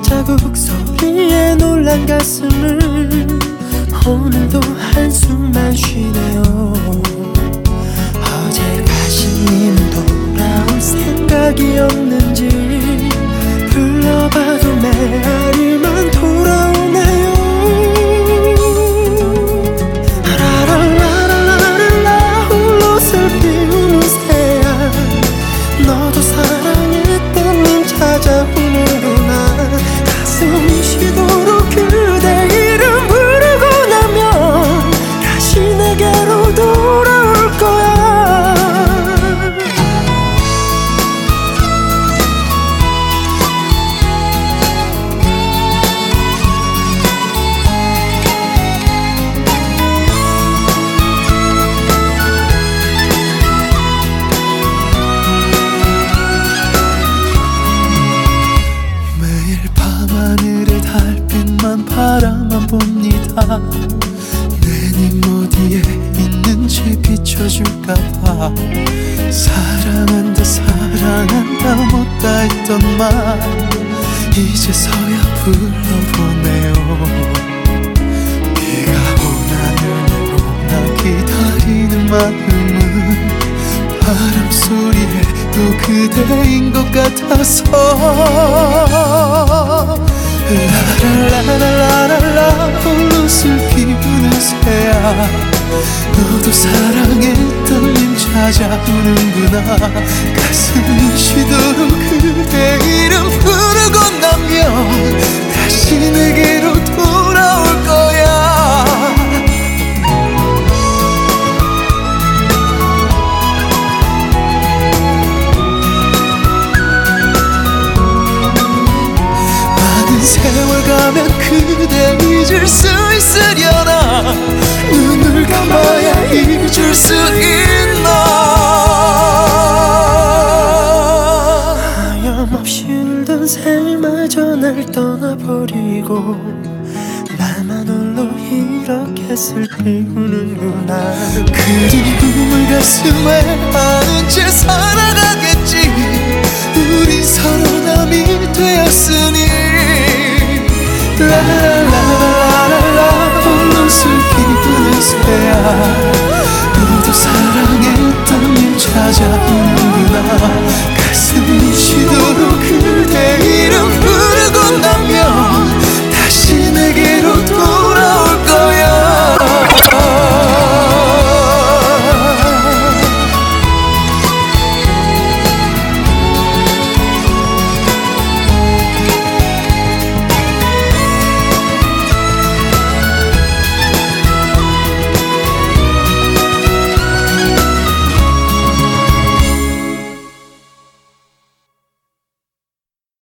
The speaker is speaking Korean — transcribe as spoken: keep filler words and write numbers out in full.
발자국 소리에 놀란 가슴을 오늘도 한숨만 쉬네요. 어제 가신 님 돌아올 생각이 없는지 불러봐도 메아리만 돌아오네요. 라라라라라라 홀로 슬피 우는 새야 너도 사랑했던 님 찾아오는구나. 가슴이 쉬도록 그대 이름 부르고 나면 다시 내게로 돌아올 거야. 매일 밤하늘의 달빛만 바라만 봅니다. 내님 어디에 있는지 비춰줄까봐. 사랑한다 사랑한다 못다 했던 말 이제서야 불러보네요. 비가 오나 눈이 오나 기다리는 마음은 바람 소리에 또 그대인 것 같아서 라라라라라라 홀로 슬피 우는 새야 너도 사랑했던 님 찾아오는구나. 가슴이 쉬도록 그대 이름 부르고 나면 다시 내게로 돌아올 거야. 세월 가면 그대 잊을 수 있으려나. 눈을 감아야 잊을 수 있나. 하염없이 울던 새마저 날 떠나버리고 나만 홀로 이렇게 슬피 우는구나. 그리움을 가슴에 안은 채 살아가겠지. 우린 서로 남이 되었으니 라라라라라라 홀로 슬피 우는 새야 너도 사랑했던 님 찾아오는구나. 가슴이 쉬도록 그대 이름